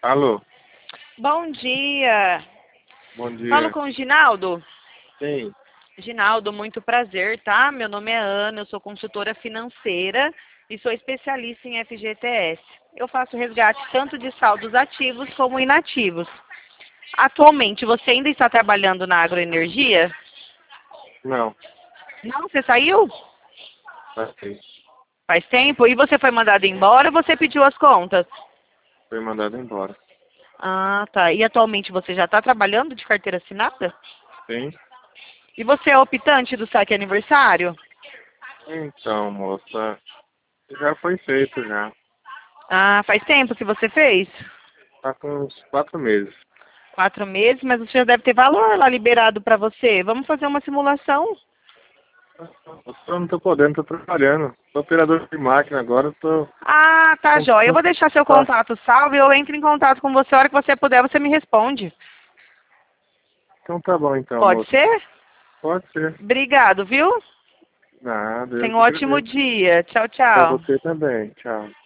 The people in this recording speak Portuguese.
Alô, Bom dia. bom Falo dia. com o Ginaldo. Sim, Ginaldo, muito prazer, tá? Meu nome é Ana, eu sou consultora financeira e sou especialista em FGTS. Eu faço resgate tanto de saldos ativos como inativos. Atualmente, você ainda está trabalhando na agroenergia? não, Não, você saiu? passei. Faz tempo? E você foi mandado embora ou você pediu as contas? Foi mandado embora. Ah, tá. E atualmente você já está trabalhando de carteira assinada? Sim? E você é optante do saque aniversário? Então, moça, já foi feito já. Ah, faz tempo que você fez? Tá com uns 4 meses. 4 meses, mas você já deve ter valor lá liberado para você. Vamos fazer uma simulação? Eu não tô podendo, tô trabalhando. Sou operador de máquina agora, tô... Ah, tá, joia. Eu vou deixar seu Tá. contato salvo e eu entro em contato com você. A hora que você puder, você me responde. Então tá bom então, Pode moça. ser? Pode ser. Obrigado, viu? Nada, eu Tenha um que ótimo agradeço. dia. Tchau, Pra tchau. você também. Tchau.